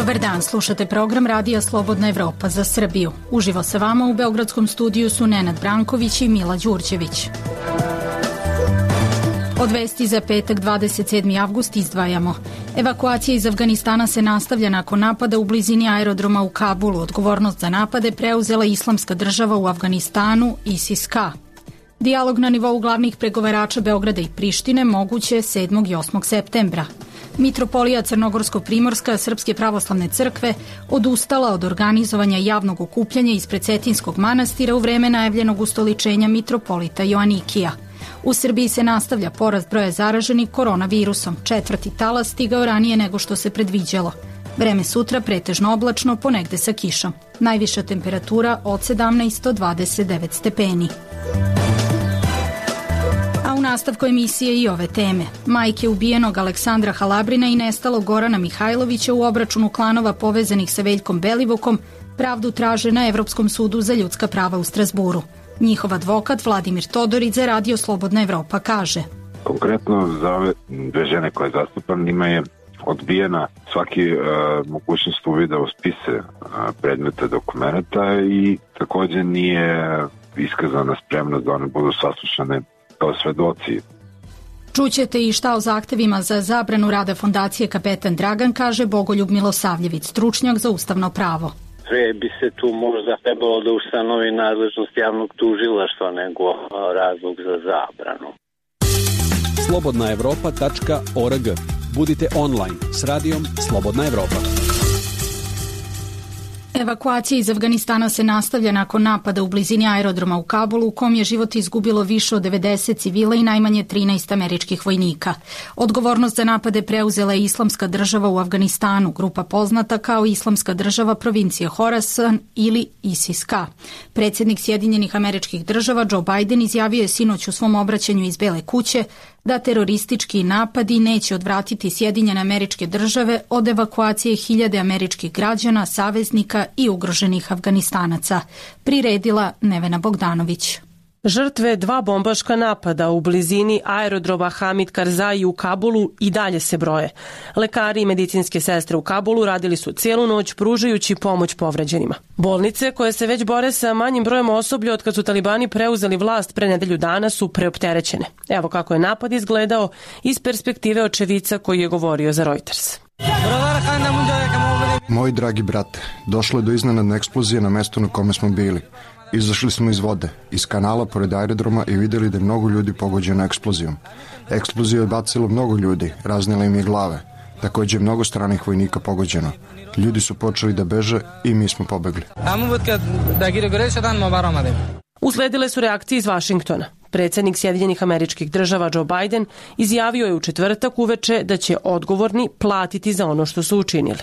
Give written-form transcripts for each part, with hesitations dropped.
Dobar dan, slušate program Radija Slobodna Evropa za Srbiju. Uživo sa vama u Beogradskom studiju su Nenad Branković i Mila Đurđević. Od vesti za petak 27. avgust izdvajamo. Evakuacija iz Afganistana se nastavlja nakon napada u blizini aerodroma u Kabulu. Odgovornost za napade preuzela Islamska država u Afganistanu, ISIS-K. Dijalog na nivou glavnih pregovarača Beograda i Prištine moguće 7. i 8. septembra. Mitropolija Crnogorsko-Primorska Srpske pravoslavne crkve odustala od organizovanja javnog okupljanja ispred Cetinskog manastira u vreme najavljenog ustoličenja mitropolita Joanikija. U Srbiji se nastavlja porast broja zaraženih koronavirusom. 4. talas stigao ranije nego što se predviđalo. Vreme sutra pretežno oblačno, ponegde sa kišom. Najviša temperatura od 17 do 29 stepeni. A u nastavku emisije i ove teme. Majke ubijenog Aleksandra Halabrina i nestalog Gorana Mihajlovića u obračunu klanova povezanih sa Veljkom Belivukom pravdu traže na Evropskom sudu za ljudska prava u Strazburu. Njihov advokat Vladimir Todorić za Radio Slobodna Evropa kaže: Konkretno za ove dve žene koje zastupam njima je odbijena svaki mogućnost uvida u spise predmeta dokumenta i također nije iskazana spremnost da one budu saslušane kao svedoci. Čućete i šta o zahtevima za zabranu rada fondacije Kapetan Dragan kaže Bogoljub Milosavljević, stručnjak za ustavno pravo. Pre bi se tu možda trebalo da ustanovi nadležnost javnog tužilaštva nego razlog za zabranu. slobodnaevropa.org. Budite online s radijom Slobodna Evropa. Evakuacija iz Afganistana se nastavlja nakon napada u blizini aerodroma u Kabulu u kom je život izgubilo više od 90 civila i najmanje 13 američkih vojnika. Odgovornost za napade preuzela je Islamska država u Afganistanu, grupa poznata kao Islamska država provincije Horasan ili ISIS-K. Predsjednik Sjedinjenih Američkih Država Joe Biden izjavio je sinoć u svom obraćanju iz Bele kuće da teroristički napadi neće odvratiti Sjedinjene Američke Države od evakuacije hiljade američkih građana, saveznika i ugroženih Afganistanaca, priredila Nevena Bogdanović. Žrtve dva bombaška napada u blizini aerodroma Hamid Karzai u Kabulu i dalje se broje. Lekari i medicinske sestre u Kabulu radili su cijelu noć pružajući pomoć povređenima. Bolnice koje se već bore sa manjim brojem osoblja od kad su talibani preuzeli vlast pre nedelju dana su preopterećene. Evo kako je napad izgledao iz perspektive očevica koji je govorio za Reuters. Moj dragi brate, došlo je do iznenadne eksplozije na mestu na kome smo bili. Izašli smo iz vode, iz kanala pored aerodroma i vidjeli da je mnogo ljudi pogođeno eksplozijom. Eksplozija je bacila mnogo ljudi, raznila im je glave. Također je mnogo stranih vojnika pogođeno. Ljudi su počeli da beže i mi smo pobegli. Usledile su reakcije iz Vašingtona. Predsjednik Sjedinjenih Američkih Država Joe Biden izjavio je u četvrtak uveče da će odgovorni platiti za ono što su učinili.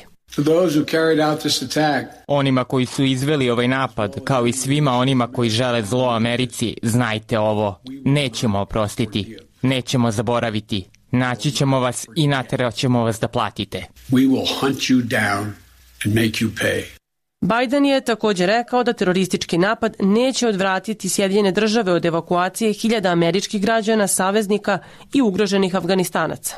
Onima koji su izveli ovaj napad, kao i svima onima koji žele zlo Americi, znajte ovo, nećemo oprostiti, nećemo zaboraviti, naći ćemo vas i naterat ćemo vas da platite. Biden je također rekao da teroristički napad neće odvratiti Sjedinjene Države od evakuacije hiljada američkih građana, saveznika i ugroženih Afganistanaca.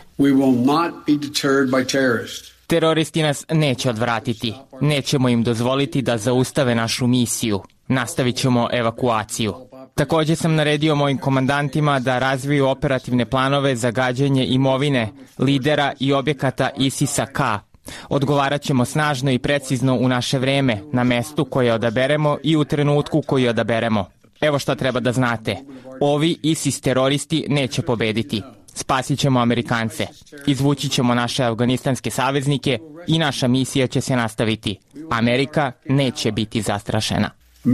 Teroristi nas neće odvratiti. Nećemo im dozvoliti da zaustave našu misiju. Nastavit ćemo evakuaciju. Također sam naredio mojim komandantima da razviju operativne planove za gađanje imovine, lidera i objekata ISIS-K. Odgovarat ćemo snažno i precizno u naše vreme, na mestu koje odaberemo i u trenutku koji odaberemo. Evo šta treba da znate. Ovi ISIS teroristi neće pobediti. Spasit ćemo Amerikance, izvući ćemo naše afganistanske saveznike i naša misija će se nastaviti. Amerika neće biti zastrašena.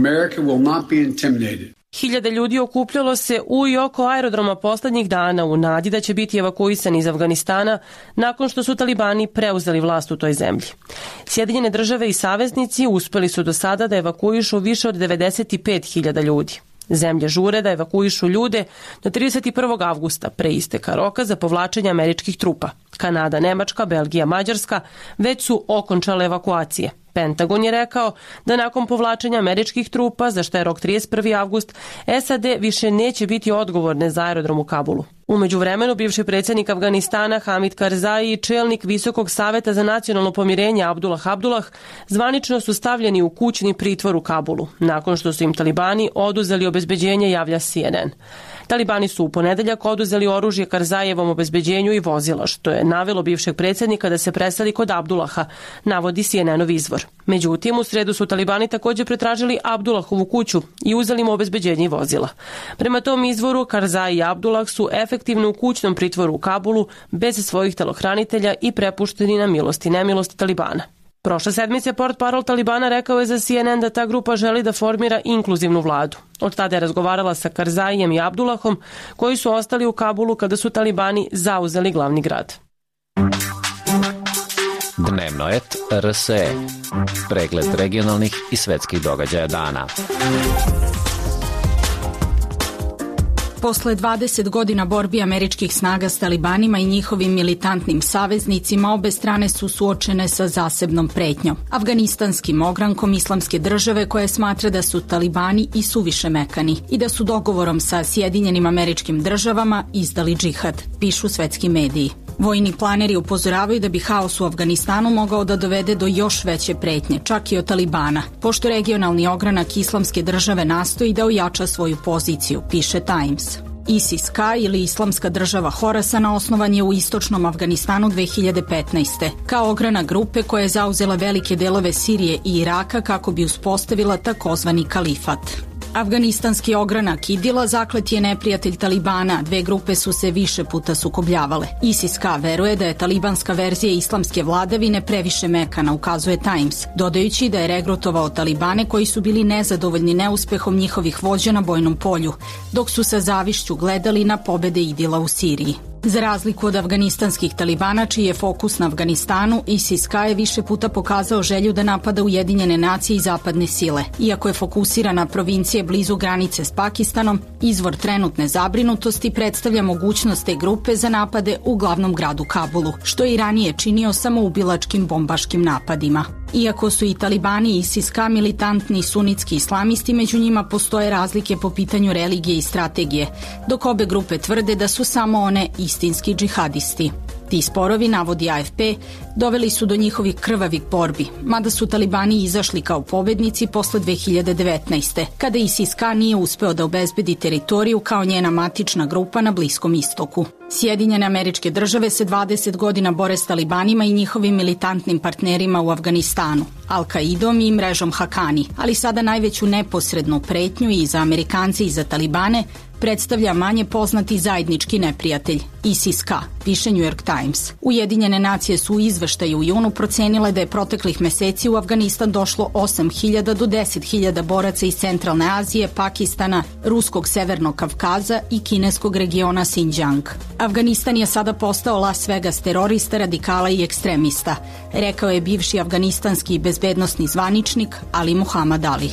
Hiljade ljudi okupljalo se u i oko aerodroma poslednjih dana u nadi da će biti evakuisani iz Afganistana nakon što su talibani preuzeli vlast u toj zemlji. Sjedinjene Države i saveznici uspeli su do sada da evakuišu više od 95.000 ljudi. Zemlje žure da evakuišu ljude do 31. avgusta pre isteka roka za povlačenje američkih trupa. Kanada, Nemačka, Belgija, Mađarska već su okončale evakuacije. Pentagon je rekao da nakon povlačenja američkih trupa, za što je rok 31. avgust, SAD više neće biti odgovorne za aerodrom u Kabulu. U međuvremenu, bivši predsjednik Afganistana Hamid Karzai i čelnik Visokog saveta za nacionalno pomirenje Abdullah Abdullah zvanično su stavljeni u kućni pritvor u Kabulu, nakon što su im talibani oduzeli obezbeđenje, javlja CNN. Talibani su u ponedeljak oduzeli oružje Karzajevom obezbeđenju i vozila, što je navelo bivšeg predsjednika da se preseli kod Abdullaha, navodi CNN-ov izvor. Međutim, u sredu su talibani također pretražili Abdullahovu kuću i uzeli mu obezbeđenje i vozila. Prema tom izvoru, Karzai i Abdullah su efektivno u kućnom pritvoru u Kabulu bez svojih telohranitelja i prepušteni na milost i nemilost talibana. Prošle sedmice portparol Talibana rekao je za CNN da ta grupa želi da formira inkluzivnu vladu. Od tada je razgovarala sa Karzajem i Abdullahom, koji su ostali u Kabulu kada su talibani zauzeli glavni grad. Dnevnoet RSE. Pregled regionalnih i svetskih događaja dana. Posle 20 godina borbi američkih snaga s talibanima i njihovim militantnim saveznicima, obe strane su suočene sa zasebnom pretnjom. Afganistanskim ogrankom Islamske države, koje smatra da su talibani i suviše mekani i da su dogovorom sa Sjedinjenim Američkim Državama izdali džihad, pišu svetski mediji. Vojni planeri upozoravaju da bi haos u Afganistanu mogao da dovede do još veće pretnje, čak i od talibana, pošto regionalni ogranak Islamske države nastoji da ojača svoju poziciju, piše Times. ISIS-K ili Islamska država Horasana osnovan je u istočnom Afganistanu 2015. kao ogranak grupe koja je zauzela velike delove Sirije i Iraka kako bi uspostavila takozvani kalifat. Afganistanski ogranak Idila zaklet je neprijatelj Talibana, dve grupe su se više puta sukobljavale. ISIS-K veruje da je talibanska verzija islamske vladavine previše mekana, ukazuje Times, dodajući da je regrutovao talibane koji su bili nezadovoljni neuspehom njihovih vođa na bojnom polju, dok su sa zavišću gledali na pobede Idila u Siriji. Za razliku od afganistanskih talibana, čiji je fokus na Afganistanu, ISIS-K je više puta pokazao želju da napada Ujedinjene nacije i zapadne sile. Iako je fokusiran na provincije blizu granice s Pakistanom, izvor trenutne zabrinutosti predstavlja mogućnost te grupe za napade u glavnom gradu Kabulu, što je i ranije činio samoubilačkim bombaškim napadima. Iako su i talibani i ISIS-K militantni sunitski islamisti, među njima postoje razlike po pitanju religije i strategije, dok obe grupe tvrde da su samo one istinski džihadisti. Ti sporovi, navodi AFP, doveli su do njihovih krvavih borbi, mada su talibani izašli kao pobednici posle 2019. kada ISIS-K nije uspeo da obezbedi teritoriju kao njena matična grupa na Bliskom istoku. Sjedinjene Američke Države se 20 godina bore s talibanima i njihovim militantnim partnerima u Afganistanu, Al-Qaidom i mrežom Hakani, ali sada najveću neposrednu pretnju i za Amerikance i za talibane predstavlja manje poznati zajednički neprijatelj, ISIS-K, piše New York Times. Ujedinjene nacije su u izveštaju u junu procenile da je proteklih meseci u Afganistan došlo 8.000 do 10.000 boraca iz Centralne Azije, Pakistana, Ruskog Severnog Kavkaza i kineskog regiona Xinjiang. Afganistan je sada postao Las Vegas terorista, radikala i ekstremista, rekao je bivši afganistanski bezbednosni zvaničnik Ali Muhammad Ali.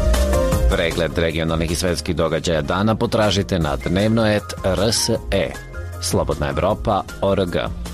Pregled regionalnih i svetskih događaja dana potražite na Dnevnoet RSE. Slobodna Evropa.org.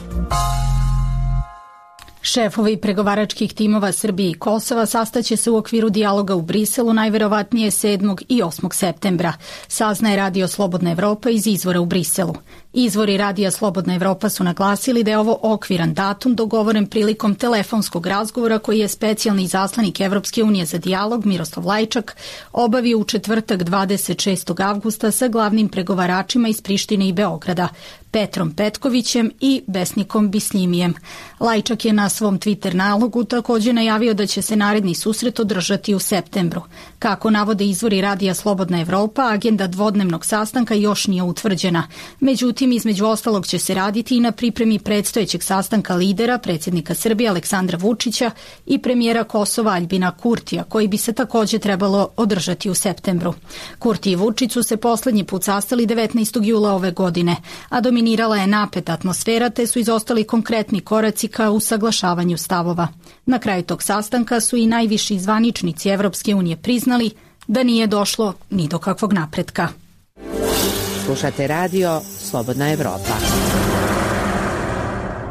Šefovi pregovaračkih timova Srbije i Kosova sastaće se u okviru dijaloga u Briselu najverovatnije 7. i 8. septembra, saznaje Radio Slobodna Evropa iz izvora u Briselu. Izvori Radija Slobodna Evropa su naglasili da je ovo okviran datum dogovoren prilikom telefonskog razgovora koji je specijalni izaslanik Evropske unije za dijalog Miroslav Lajčak obavio u četvrtak 26. avgusta sa glavnim pregovaračima iz Prištine i Beograda, Petrom Petkovićem i Besnikom Bislimijem. Lajčak je na svom Twitter nalogu također najavio da će se naredni susret održati u septembru. Kako navode izvori Radija Slobodna Evropa, agenda dvodnevnog sastanka još nije utvrđena. Međutim, između ostalog će se raditi i na pripremi predstojećeg sastanka lidera, predsjednika Srbije Aleksandra Vučića i premijera Kosova Aljbina Kurtija, koji bi se također trebalo održati u septembru. Kurti i Vučić su se poslednji put sastali 19. jula ove godine, a dominirala je napeta atmosfera te su izostali konkretni koraci ka usaglašavanju stavova. Na kraju tog sastanka su i najviši zvaničnici Evropske unije priznali da nije došlo ni do kakvog napretka. Slušate radio Slobodna Evropa.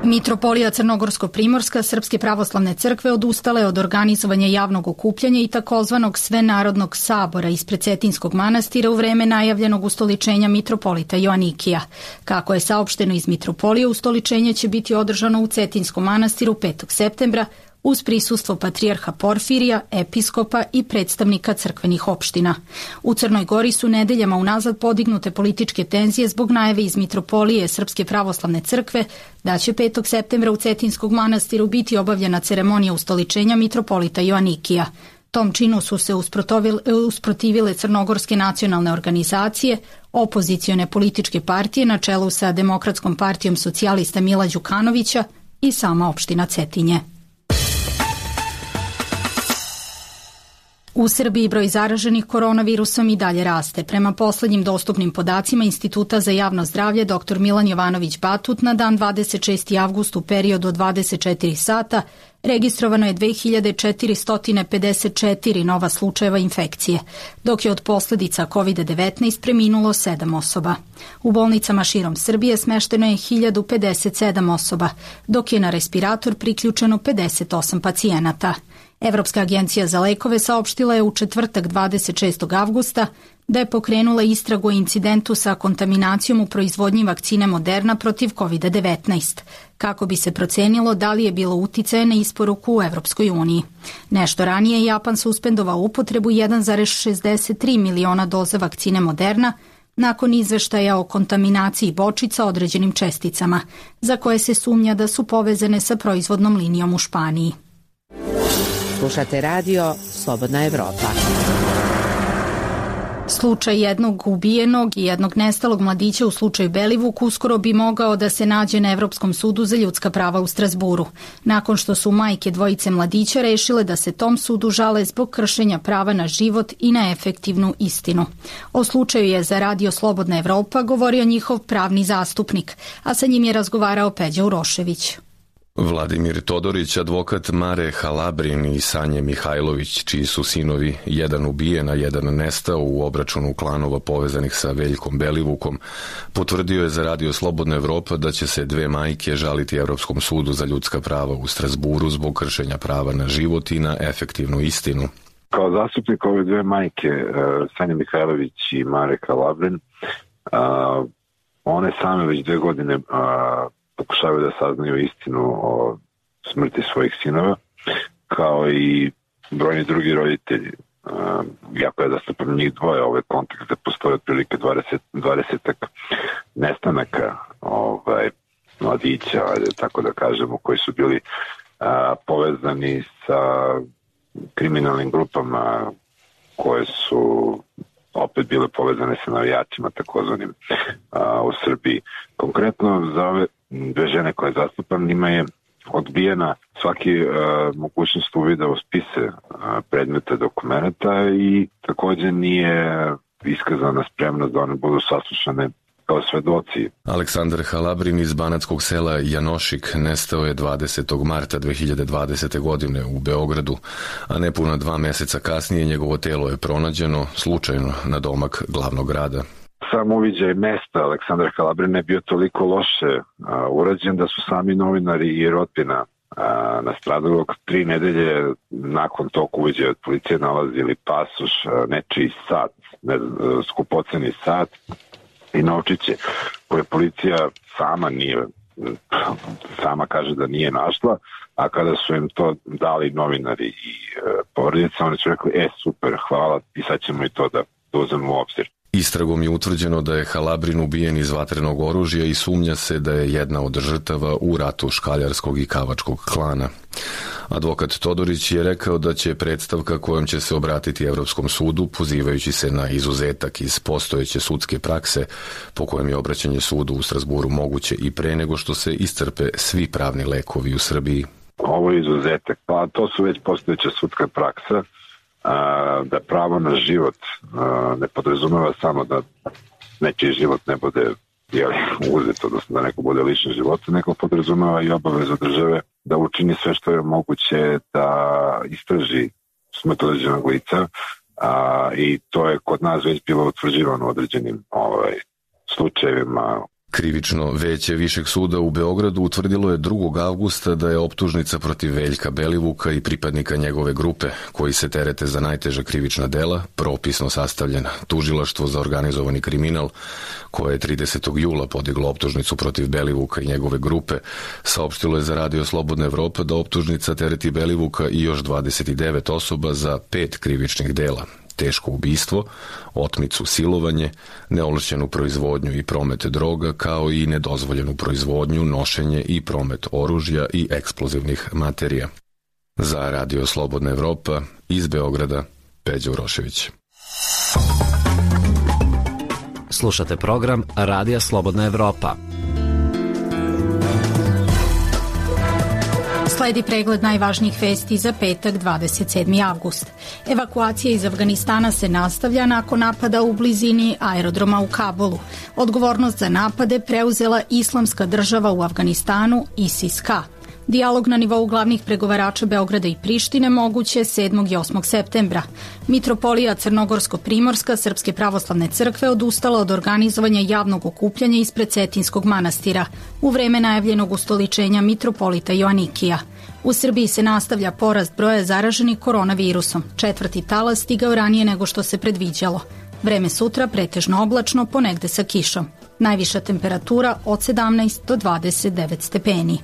Mitropolija Crnogorsko-Primorska Srpske pravoslavne crkve odustale od organizovanja javnog okupljanja i takozvanog svenarodnog sabora ispred Cetinskog manastira u vreme najavljenog ustoličenja mitropolita Joanikija. Kako je saopšteno iz mitropolije, ustoličenje će biti održano u Cetinskom manastiru 5. septembra uz prisustvo patrijarha Porfirija, episkopa i predstavnika crkvenih opština. U Crnoj Gori su nedeljama unazad podignute političke tenzije zbog najave iz mitropolije Srpske pravoslavne crkve da će 5. septembra u Cetinskog manastiru biti obavljena ceremonija ustoličenja mitropolita Joanikija. Tom činu su se usprotivile crnogorske nacionalne organizacije, opozicione političke partije na čelu sa Demokratskom partijom socijalista Mila Đukanovića i sama opština Cetinje. U Srbiji broj zaraženih koronavirusom i dalje raste. Prema poslednjim dostupnim podacima Instituta za javno zdravlje dr. Milan Jovanović Batut na dan 26. avgust u periodu od 24 sata registrovano je 2454 nova slučajeva infekcije, dok je od posledica COVID-19 preminulo 7 osoba. U bolnicama širom Srbije smešteno je 1057 osoba, dok je na respirator priključeno 58 pacijenata. Evropska agencija za lekove saopštila je u četvrtak 26. avgusta da je pokrenula istragu o incidentu sa kontaminacijom u proizvodnji vakcine Moderna protiv COVID-19, kako bi se procenilo da li je bilo uticaja na isporuku u Evropskoj uniji. Nešto ranije Japan suspendovao upotrebu 1,63 miliona doza vakcine Moderna nakon izveštaja o kontaminaciji bočica određenim česticama, za koje se sumnja da su povezane sa proizvodnom linijom u Španiji. Slušate radio Slobodna Evropa. Slučaj jednog ubijenog i jednog nestalog mladića u slučaju Belivuk uskoro bi mogao da se nađe na Evropskom sudu za ljudska prava u Strazburu, nakon što su majke dvojice mladića rešile da se tom sudu žale zbog kršenja prava na život i na efektivnu istinu. O slučaju je za radio Slobodna Evropa govorio njihov pravni zastupnik, a sa njim je razgovarao Peđa Urošević. Vladimir Todorić, advokat Mare Halabrin i Sanje Mihajlović, čiji su sinovi jedan ubijen, a jedan nestao u obračunu klanova povezanih sa Veljkom Belivukom, potvrdio je za radio Slobodna Evropa da će se dve majke žaliti Evropskom sudu za ljudska prava u Strazburu zbog kršenja prava na život i na efektivnu istinu. Kao zastupnik ove dve majke, Sanja Mihajlović i Mare Halabrin, one same već 2 godine pokušavaju da saznaju istinu o smrti svojih sinova, kao i brojni drugi roditelji. Jako je da se prema njih dvoje ovaj kontekst da postoje otprilike 20 nestanaka mladića, tako da kažemo, koji su bili povezani sa kriminalnim grupama koje su opet bile povezane sa navijačima takozvanim u Srbiji. Konkretno za ove dve žene koje zastupam, njima je odbijena svaki mogućnost uvida u spise predmeta dokumenta i takođe nije iskazana spremnost da one budu saslušane kao svedoci. Aleksandar Halabrin iz banatskog sela Janošik nestao je 20. marta 2020. godine u Beogradu, a nepuna 2 meseca kasnije njegovo telo je pronađeno slučajno na domak glavnog grada. Sam uviđaj mesta Aleksandra Halabrina je bio toliko loše urađen da su sami novinari i rodbina nastradalog 3 nedelje nakon tog uviđaja od policije nalazili pasoš, nečiji sat, skupoceni sat i novčiće koje policija sama kaže da nije našla, a kada su im to dali novinari i porodica, oni su rekli, super, hvala, i sad ćemo i to da uzmemo u obzir. Istragom je utvrđeno da je Halabrin ubijen iz vatrenog oružja i sumnja se da je jedna od žrtava u ratu škaljarskog i kavačkog klana. Advokat Todorić je rekao da će predstavka kojom će se obratiti Evropskom sudu, pozivajući se na izuzetak iz postojeće sudske prakse, po kojem je obraćanje sudu u Strazburu moguće i pre nego što se iscrpe svi pravni lekovi u Srbiji. Ovo je izuzetak, pa to su već postojeća sudska praksa, da pravo na život ne podrazumeva samo da nečiji život ne bude uzet, odnosno da neko bude lišen života, neko podrazumeva i obavezu države da učini sve što je moguće da istraži smrt određenog lica, i to je kod nas već bilo utvrđivano u određenim slučajevima. Krivično veće Višeg suda u Beogradu utvrdilo je 2. avgusta da je optužnica protiv Veljka Belivuka i pripadnika njegove grupe, koji se terete za najteža krivična dela, propisno sastavljena. Tužilaštvo za organizovani kriminal, koje je 30. jula podiglo optužnicu protiv Belivuka i njegove grupe, saopštilo je za Radio Slobodna Evropa da optužnica tereti Belivuka i još 29 osoba za 5 krivičnih dela: teško ubistvo, otmicu, silovanje, neovlašćenu proizvodnju i promet droga, kao i nedozvoljenu proizvodnju, nošenje i promet oružja i eksplozivnih materija. Za Radio Slobodna Evropa, iz Beograda, Peđa Urošević. Slušate program Radija Slobodna Evropa. Sledi pregled najvažnijih vesti za petak 27. avgust. Evakuacija iz Afganistana se nastavlja nakon napada u blizini aerodroma u Kabulu. Odgovornost za napade preuzela Islamska država u Afganistanu, ISIS-K. Dijalog na nivou glavnih pregovarača Beograda i Prištine moguće 7. i 8. septembra. Mitropolija Crnogorsko-Primorska Srpske pravoslavne crkve odustala od organizovanja javnog okupljanja ispred Cetinskog manastira u vreme najavljenog ustoličenja mitropolita Joanikija. U Srbiji se nastavlja porast broja zaraženih koronavirusom. 4. talas stigao ranije nego što se predviđalo. Vreme sutra pretežno oblačno, ponegde sa kišom. Najviša temperatura od 17 do 29 stepeni.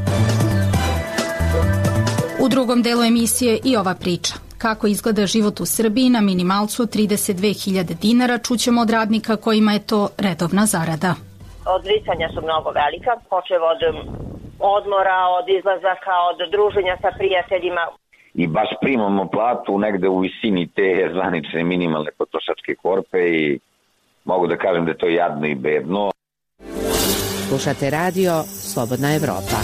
U drugom delu emisije i ova priča. Kako izgleda život u Srbiji na minimalcu 32.000 dinara, čućemo od radnika kojima je to redovna zarada. Odricanja su mnogo velika, počev od odmora, od izlazaka, od druženja sa prijateljima. I baš primamo platu negde u visini te zvanične minimalne potrošačke korpe i mogu da kažem da je to jadno i bedno. Slušate radio Slobodna Evropa.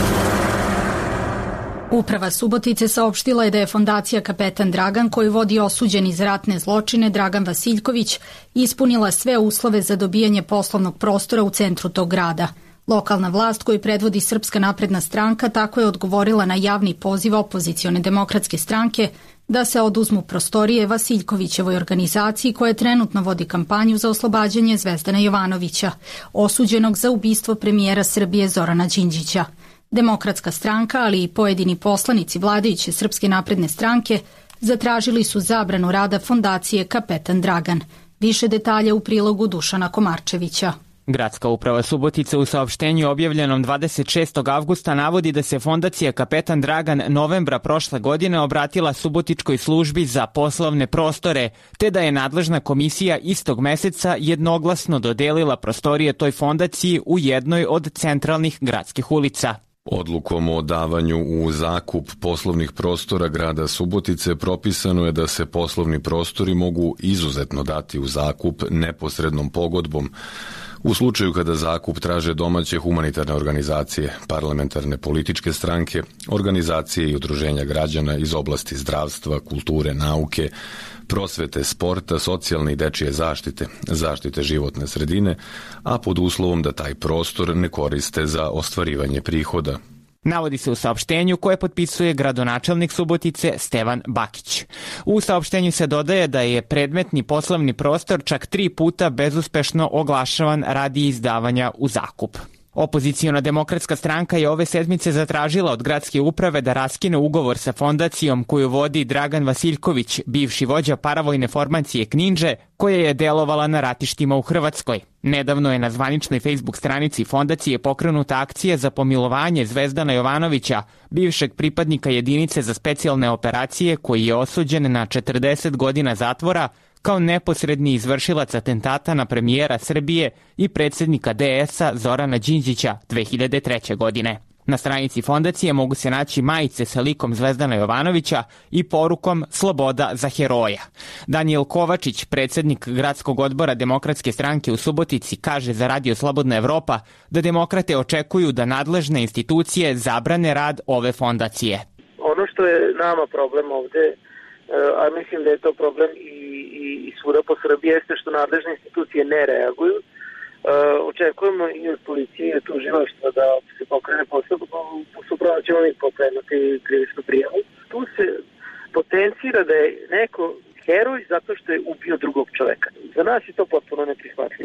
Uprava Subotice saopštila je da je fondacija Kapetan Dragan, koju vodi osuđeni za ratne zločine Dragan Vasiljković, ispunila sve uslove za dobijanje poslovnog prostora u centru tog grada. Lokalna vlast koju predvodi Srpska napredna stranka tako je odgovorila na javni poziv opozicione demokratske stranke da se oduzmu prostorije Vasiljkovićevoj organizaciji koja trenutno vodi kampanju za oslobađanje Zvezdana Jovanovića, osuđenog za ubistvo premijera Srbije Zorana Đinđića. Demokratska stranka, ali i pojedini poslanici vladajuće Srpske napredne stranke zatražili su zabranu rada fondacije Kapetan Dragan. Više detalja u prilogu Dušana Komarčevića. Gradska uprava Subotice u saopštenju objavljenom 26. avgusta navodi da se fondacija Kapetan Dragan novembra prošle godine obratila Subotičkoj službi za poslovne prostore, te da je nadležna komisija istog meseca jednoglasno dodelila prostorije toj fondaciji u jednoj od centralnih gradskih ulica. Odlukom o davanju u zakup poslovnih prostora grada Subotice propisano je da se poslovni prostori mogu izuzetno dati u zakup neposrednom pogodbom u slučaju kada zakup traže domaće humanitarne organizacije, parlamentarne političke stranke, organizacije i udruženja građana iz oblasti zdravstva, kulture, nauke, prosvete, sporta, socijalne i dečije zaštite, zaštite životne sredine, a pod uslovom da taj prostor ne koriste za ostvarivanje prihoda. Navodi se u saopštenju koje potpisuje gradonačelnik Subotice Stevan Bakić. U saopštenju se dodaje da je predmetni poslovni prostor čak 3 puta bezuspešno oglašavan radi izdavanja u zakup. Opoziciona demokratska stranka je ove sedmice zatražila od gradske uprave da raskine ugovor sa fondacijom koju vodi Dragan Vasiljković, bivši vođa paravojne formacije Kninđe, koja je delovala na ratištima u Hrvatskoj. Nedavno je na zvaničnoj Facebook stranici fondacije pokrenuta akcija za pomilovanje Zvezdana Jovanovića, bivšeg pripadnika jedinice za specijalne operacije koji je osuđen na 40 godina zatvora kao neposredni izvršilac atentata na premijera Srbije i predsjednika DS-a Zorana Đinđića 2003. godine. Na stranici fondacije mogu se naći majice sa likom Zvezdana Jovanovića i porukom Sloboda za heroja. Danijel Kovačić, predsjednik gradskog odbora Demokratske stranke u Subotici, kaže za Radio Slobodna Evropa da demokrate očekuju da nadležne institucije zabrane rad ove fondacije. Ono što je nama problem ovde, a mislim da je to problem i svuda po Srbiji, jeste što nadležne institucije ne reaguju. Očekujemo i od policije i od tužilaštva da se pokrene postupak, suprotno ćemo mi pokrenuti krivičnu prijavu. Tu se potencira da je neko heroj zato što je ubio drugog čoveka. Za nas je to potpuno neprihvatljivo.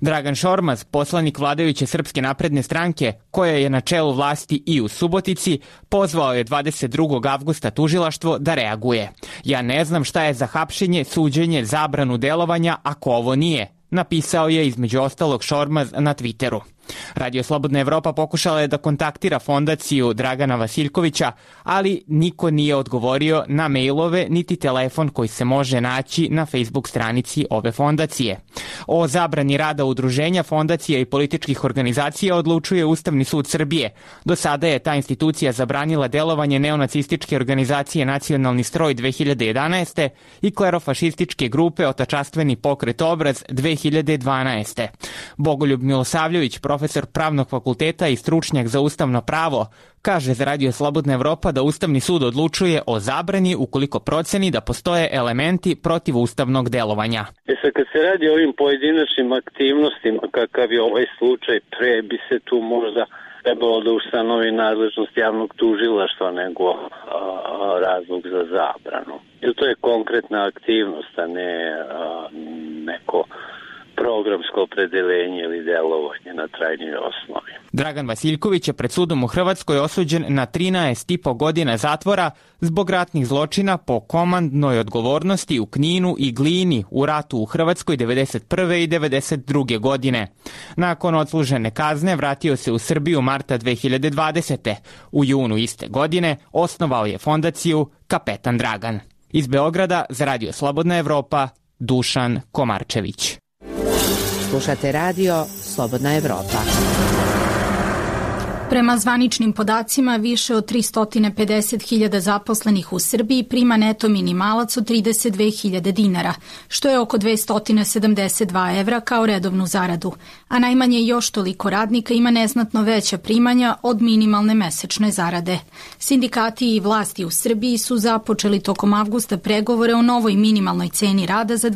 Dragan Šormaz, poslanik vladajuće Srpske napredne stranke, koja je na čelu vlasti i u Subotici, pozvao je 22. avgusta tužilaštvo da reaguje. Ja ne znam šta je za hapšenje, suđenje, zabranu delovanja ako ovo nije, napisao je između ostalog Šormaz na Twitteru. Radio Slobodna Evropa pokušala je da kontaktira fondaciju Dragana Vasiljkovića, ali niko nije odgovorio na mailove niti telefon koji se može naći na Facebook stranici ove fondacije. O zabrani rada udruženja, fondacija i političkih organizacija odlučuje Ustavni sud Srbije. Do sada je ta institucija zabranila delovanje neonacističke organizacije Nacionalni stroj 2011. i klerofašističke grupe Otačastveni pokret Obraz 2012. Bogoljub Milosavljević, profesor pravnog fakulteta i stručnjak za ustavno pravo, kaže za Radio Slobodna Evropa da Ustavni sud odlučuje o zabrani ukoliko proceni da postoje elementi protivustavnog delovanja. Sad kad se radi o ovim pojedinačnim aktivnostima, kakav je ovaj slučaj, pre bi se tu možda trebalo da ustanovi nadležnost javnog tužilaštva nego razlog za zabranu. Jer to je konkretna aktivnost, a ne neko programsko opredeljenje ili delovanje na trajnoj osnovi. Dragan Vasiljković je pred sudom u Hrvatskoj osuđen na 13,5 godina zatvora zbog ratnih zločina po komandnoj odgovornosti u Kninu i Glini u ratu u Hrvatskoj 1991. i 1992. godine. Nakon odslužene kazne vratio se u Srbiju marta 2020. U junu iste godine osnovao je fondaciju Kapetan Dragan. Iz Beograda za Radio Slobodna Evropa, Dušan Komarčević. Slušate radio Slobodna Evropa. Prema zvaničnim podacima, više od 350.000 zaposlenih u Srbiji prima neto minimalac od 32.000 dinara, što je oko 272 evra kao redovnu zaradu, a najmanje još toliko radnika ima neznatno veća primanja od minimalne mesečne zarade. Sindikati i vlasti u Srbiji su započeli tokom avgusta pregovore o novoj minimalnoj ceni rada za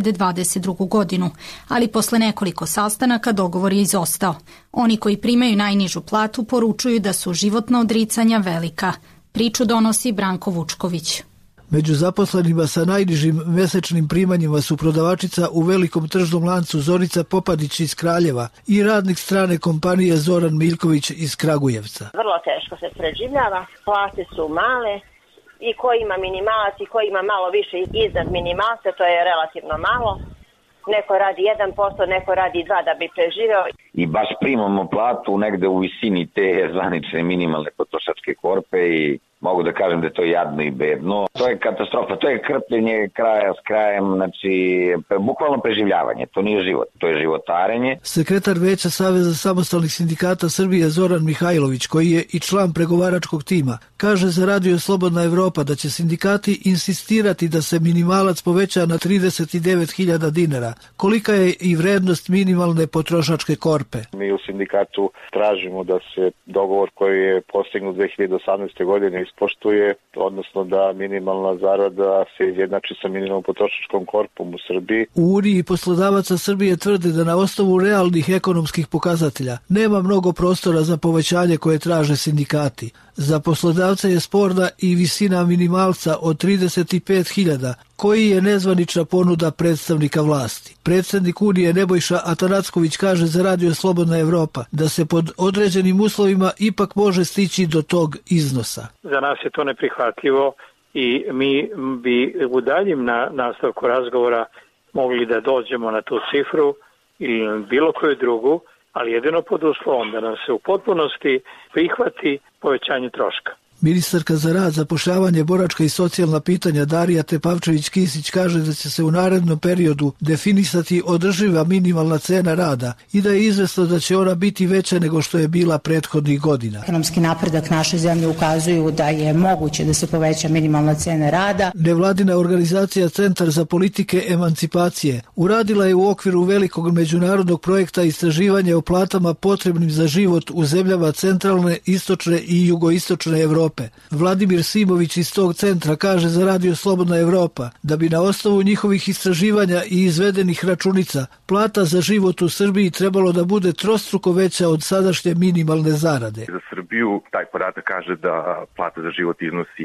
2022. godinu, ali posle nekoliko sastanaka dogovor je izostao. Oni koji primaju najnižu platu poručuju da su životna odricanja velika. Priču donosi Branko Vučković. Među zaposlenima sa najnižim mesečnim primanjima su prodavačica u velikom tržnom lancu Zorica Popadić iz Kraljeva i radnik strane kompanije Zoran Miljković iz Kragujevca. Vrlo teško se preživljava, plate su male i ko ima minimalac i ko ima malo više iznad minimalca, to je relativno malo. Neko radi 1%, neko radi 2% da bi preživeo. I baš primamo platu negde u visini te zvanične minimalne potrošačke korpe i mogu da kažem da je to jadno i bedno. To je katastrofa, to je krpljenje kraja s krajem, znači bukvalno preživljavanje, to nije život, to je životarenje. Sekretar Veća Saveza samostalnih sindikata Srbije Zoran Mihajlović, koji je i član pregovaračkog tima, kaže za Radio Slobodna Evropa da će sindikati insistirati da se minimalac poveća na 39.000 dinara. Kolika je i vrednost minimalne potrošačke korpe? Mi u sindikatu tražimo da se dogovor koji je postignut 2018. godine ispoštuje, odnosno da minimalna zarada se izjednači sa minimalnom potrošačkom korpom u Srbiji. U Uniji poslodavaca Srbije tvrde da na osnovu realnih ekonomskih pokazatelja nema mnogo prostora za povećanje koje traže sindikati. Za poslodavce je sporna i visina minimalca od 35.000, koji je nezvanična ponuda predstavnika vlasti. Predsjednik Unije Nebojša Atanacković kaže za Radio Slobodna Evropa da se pod određenim uslovima ipak može stići do tog iznosa. Za nas je to neprihvatljivo i mi bi u daljem nastavku razgovora mogli da dođemo na tu cifru ili bilo koju drugu, ali jedino pod uslovom da nam se u potpunosti prihvati povećanje troška. Ministarka za rad, zapošljavanje, boračka i socijalna pitanja Darija Tepavčević-Kisić kaže da će se u narednom periodu definisati održiva minimalna cena rada i da je izvesno da će ona biti veća nego što je bila prethodnih godina. Ekonomski napredak naše zemlje ukazuju da je moguće da se poveća minimalna cena rada. Nevladina organizacija Centar za politike emancipacije uradila je u okviru velikog međunarodnog projekta istraživanja o platama potrebnim za život u zemljama centralne, istočne i jugoistočne Evrope. Vladimir Simović iz tog centra kaže za Radio Slobodna Evropa da bi na osnovu njihovih istraživanja i izvedenih računica plata za život u Srbiji trebalo da bude trostruko veća od sadašnje minimalne zarade. Za Srbiju taj podatak kaže da plata za život iznosi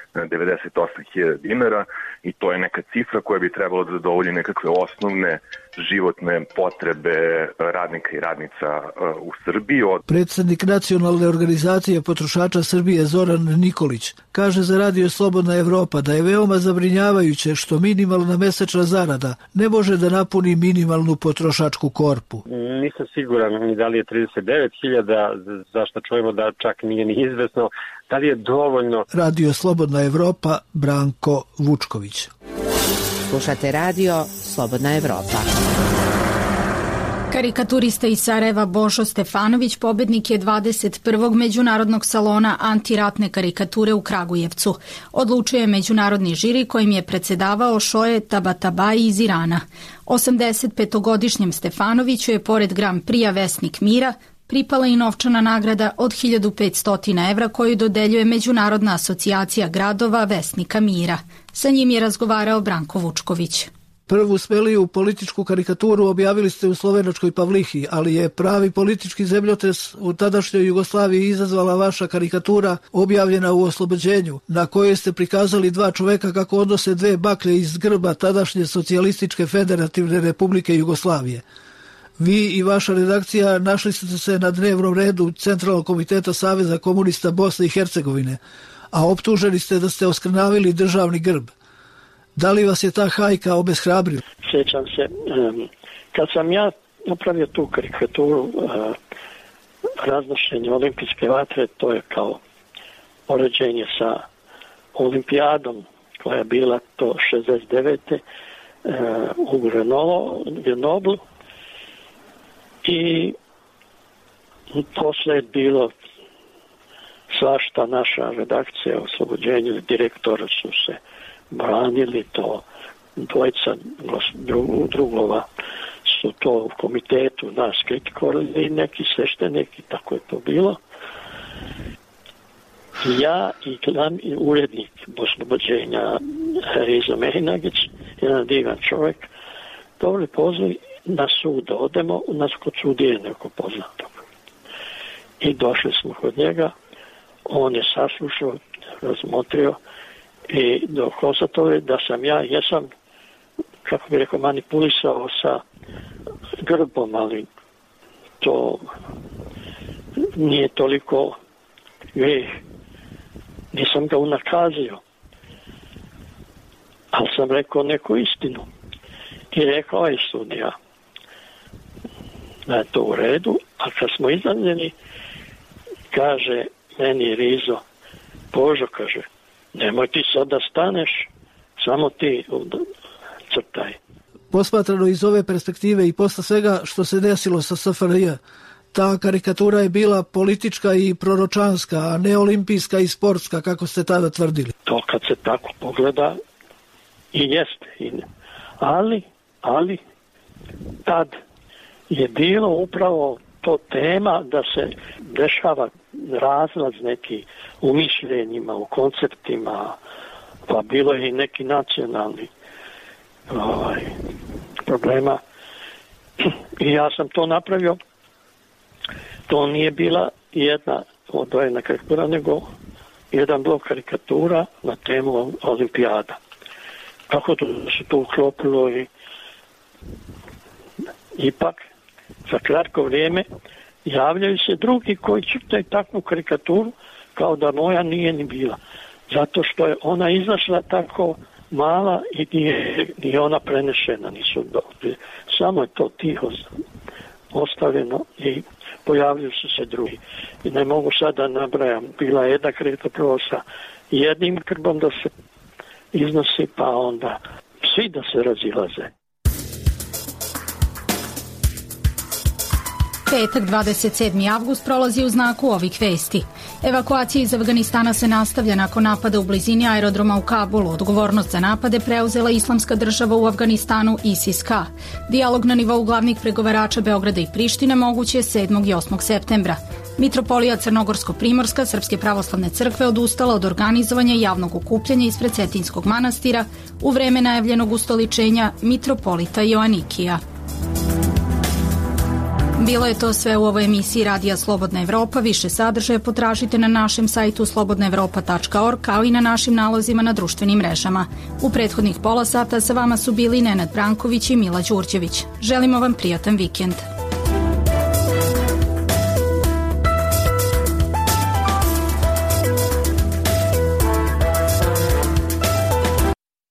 98.000 dinara i to je neka cifra koja bi trebalo da zadovolji nekakve osnovne životne potrebe radnika i radnica u Srbiji. Predsjednik Nacionalne organizacije potrošača Srbije Zoran Nikolić kaže za Radio Slobodna Evropa da je veoma zabrinjavajuće što minimalna mesečna zarada ne može da napuni minimalnu potrošačku korpu. Nisam siguran ni da li je 39.000, zašto čujemo da čak nije ni izvesno, da li je dovoljno. Radio Slobodna Evropa, Branko Vučković. Slušate Radio Slobodna Evropa. Karikaturista iz Sarajeva Božo Stefanović pobednik je 21. međunarodnog salona antiratne karikature u Kragujevcu. Odlučuje međunarodni žiri kojim je predsedavao Šoje Tabatabai iz Irana. 85-godišnjem Stefanoviću je pored Grand Prix Vesnik mira pripala i novčana nagrada od 1500 evra koju dodeljuje Međunarodna asocijacija gradova Vesnika mira. Sa njim je razgovarao Branko Vučković. Prvu smeliju političku karikaturu objavili ste u slovenačkoj Pavlihi, ali je pravi politički zemljotres u tadašnjoj Jugoslaviji izazvala vaša karikatura objavljena u Oslobođenju, na kojoj ste prikazali dva čoveka kako odnose dve baklje iz grba tadašnje Socijalističke federativne republike Jugoslavije. Vi i vaša redakcija našli ste se na dnevnom redu Centralnog komiteta Saveza komunista Bosne i Hercegovine, a optuženi ste da ste oskrnavili državni grb. Da li vas je ta hajka obeshrabrila? Sjećam se, kad sam ja napravio tu karikaturu raznošenja olimpijske vatre, to je kao poređenje sa olimpijadom koja je bila to 69. U Grenoblu i posle je bilo svašta, naša redakcija u Oslobođenju, direktora su se branili, to dvojica drugova su to u komitetu nas kritikovali i neki sveštenik i tako je to bilo. Ja i glavni urednik Oslobođenja Rizo Mehinagić, jedan divan čovjek, dobili poziv na sud da odemo, u nas kod sudije neko poznatog. I došli smo kod njega, on je saslušao, razmotrio i konstatovao da sam ja, jesam, kako bi rekao, manipulisao sa grbom, ali to nije toliko greh. Nisam ga unakazio, ali sam rekao neku istinu. I rekao je sudija da je to u redu, a kad smo izdanjeni, kaže meni Rizo, Božo, kaže, nemoj ti sad da staneš, samo ti crtaj. Posmatrano iz ove perspektive i posle svega što se desilo sa SFRJ, ta karikatura je bila politička i proročanska, a ne olimpijska i sportska, kako ste tada tvrdili. To kad se tako pogleda i jeste. Ali tad je bilo upravo to tema da se dešava razlaz neki u mišljenjima, u konceptima, pa bilo je i neki nacionalni problema. I ja sam to napravio. To nije bila jedna odvojena karikatura, nego jedan blok karikatura na temu olimpijada. Kako to se to uklopilo i ipak za kratko vrijeme javljaju se drugi koji čitaju takvu karikaturu kao da moja nije ni bila. Zato što je ona izašla tako mala i nije ona prenešena, nisu dobri. Samo je to tiho ostavljeno i pojavljuju se drugi. I ne mogu sad da nabrajam, bila je jedna karikatura sa jednim grbom da se iznosi, pa onda svi da se razilaze. Petak 27. avgust prolazi u znaku ovih vesti. Evakuacija iz Afganistana se nastavlja nakon napada u blizini aerodroma u Kabulu. Odgovornost za napade preuzela Islamska država u Afganistanu ISIS-K. Dijalog na nivou glavnih pregovarača Beograda i Prištine moguće je 7. i 8. septembra. Mitropolija Crnogorsko-Primorska Srpske pravoslavne crkve odustala od organizovanja javnog okupljanja ispred Cetinskog manastira u vreme najavljenog ustoličenja mitropolita Joanikija. Bilo je to sve u ovoj emisiji Radija Slobodna Evropa. Više sadržaja potražite na našem sajtu slobodnaevropa.org, kao i na našim nalozima na društvenim mrežama. U prethodnih pola sata sa vama su bili Nenad Branković i Mila Đurđević. Želimo vam prijatan vikend.